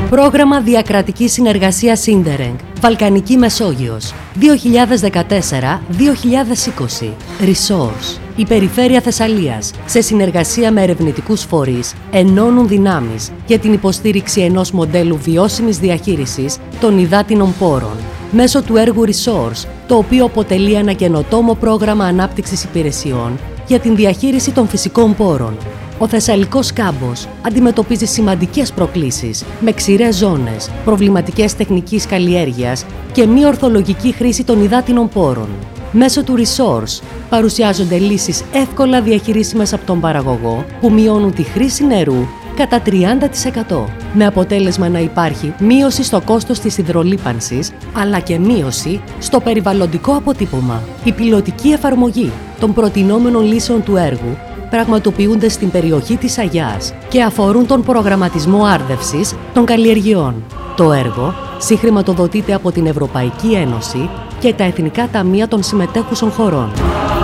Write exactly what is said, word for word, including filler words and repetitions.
Πρόγραμμα Διακρατικής Συνεργασίας Ίντερεγγ, Βαλκανική Μεσόγειος, δύο χιλιάδες δεκατέσσερα με δύο χιλιάδες είκοσι. Resource. Η Περιφέρεια Θεσσαλίας, σε συνεργασία με ερευνητικούς φορείς, ενώνουν δυνάμεις για την υποστήριξη ενός μοντέλου βιώσιμης διαχείρισης των υδάτινων πόρων, μέσω του έργου Resource, το οποίο αποτελεί ένα καινοτόμο πρόγραμμα ανάπτυξης υπηρεσιών για την διαχείριση των φυσικών πόρων. Ο Θεσσαλικός κάμπος αντιμετωπίζει σημαντικές προκλήσεις με ξηρές ζώνες, προβληματικές τεχνικής καλλιέργειας και μη ορθολογική χρήση των υδάτινων πόρων. Μέσω του Resource παρουσιάζονται λύσεις εύκολα διαχειρίσιμες από τον παραγωγό που μειώνουν τη χρήση νερού κατά τριάντα τοις εκατό, με αποτέλεσμα να υπάρχει μείωση στο κόστος της υδρολείπανσης, αλλά και μείωση στο περιβαλλοντικό αποτύπωμα. Η πιλωτική εφαρμογή των προτινόμενων λύσεων του έργου πραγματοποιούνται στην περιοχή της Αγιάς και αφορούν τον προγραμματισμό άρδευσης των καλλιεργειών. Το έργο συγχρηματοδοτείται από την Ευρωπαϊκή Ένωση και τα Εθνικά Ταμεία των συμμετέχουσων χωρών.